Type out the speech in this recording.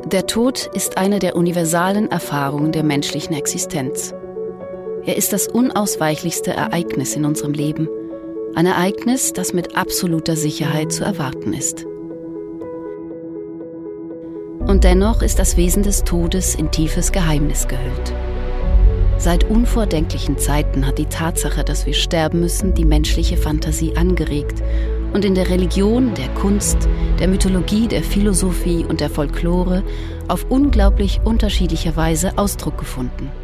Der Tod ist eine der universalen Erfahrungen der menschlichen Existenz. Er ist das unausweichlichste Ereignis in unserem Leben. Ein Ereignis, das mit absoluter Sicherheit zu erwarten ist. Und dennoch ist das Wesen des Todes in tiefes Geheimnis gehüllt. Seit unvordenklichen Zeiten hat die Tatsache, dass wir sterben müssen, die menschliche Fantasie angeregt und in der Religion, der Kunst, der Mythologie, der Philosophie und der Folklore auf unglaublich unterschiedliche Weise Ausdruck gefunden.